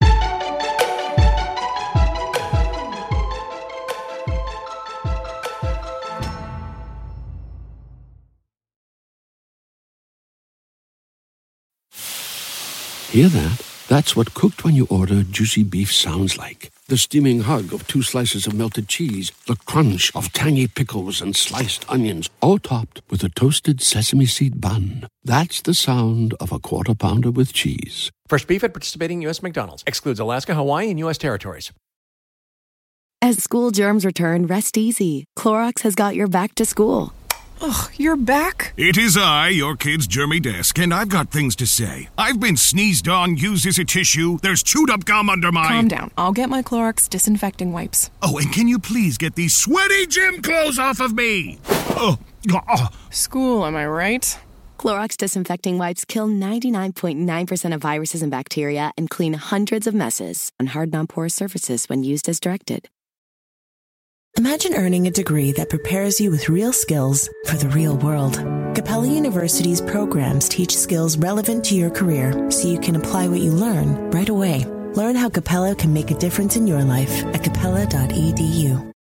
Hear that? That's what cooked when you order juicy beef sounds like. The steaming hug of two slices of melted cheese, the crunch of tangy pickles and sliced onions, all topped with a toasted sesame seed bun. That's the sound of a quarter pounder with cheese. Fresh beef at participating U S McDonald's. Excludes Alaska, Hawaii, and U S territories. As school germs return, rest easy. Clorox has got your back to school. Ugh, you're back? It is I, your kid's germy desk, and I've got things to say. I've been sneezed on, used as a tissue. There's chewed up gum under my... Calm down. I'll get my Clorox disinfecting wipes. Oh, and can you please get these sweaty gym clothes off of me? Oh, oh. School, am I right? Clorox disinfecting wipes kill ninety-nine point nine percent of viruses and bacteria and clean hundreds of messes on hard, non-porous surfaces when used as directed. Imagine earning a degree that prepares you with real skills for the real world. Capella University's programs teach skills relevant to your career so you can apply what you learn right away. Learn how Capella can make a difference in your life at capella dot e d u.